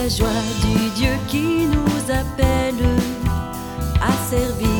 joie du Dieu qui nous appelle à servir.